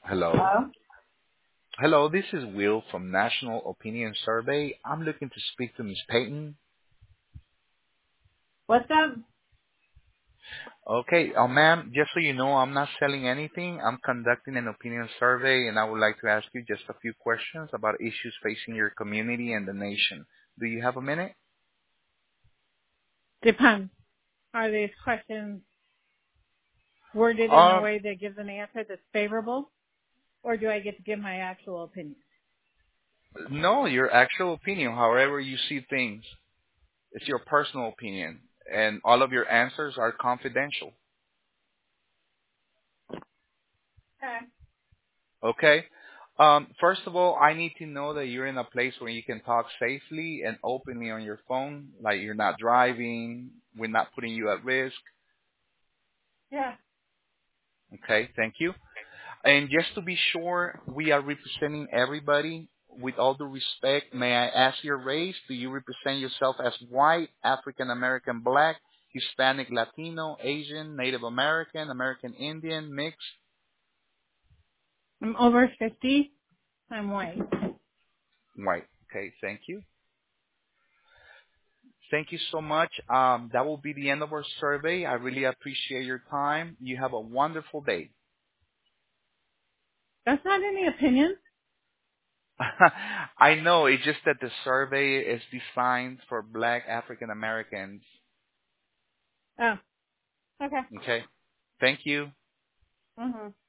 Hello. Hello? Hello, this is Will from National Opinion Survey. I'm looking to speak to Ms. Payton. What's up? Okay, ma'am, just so you know, I'm not selling anything. I'm conducting an opinion survey, and I would like to ask you just a few questions about issues facing your community and the nation. Do you have a minute? Depends. Are these questions worded in a Um, way that gives an answer that's favorable? Or do I get to give my actual opinion? no, your actual opinion, however you see things. It's your personal opinion, and all of your answers are confidential. Okay. Okay. First of all, I need to know that you're in a place where you can talk safely and openly on your phone, like you're not driving, we're not putting you at risk. Yeah. Okay, thank you. And just to be sure we are representing everybody, with all due respect, may I ask your race? Do you represent yourself as white, African American, black, Hispanic, Latino, Asian, Native American, American Indian, mixed? I'm over 50. I'm white. White. Okay, thank you. Thank you so much. That will be the end of our survey. I really appreciate your time. You have a wonderful day. That's not any opinion. I know, it's just that the survey is designed for black African Americans. Oh, okay. Okay. Thank you. Mhm.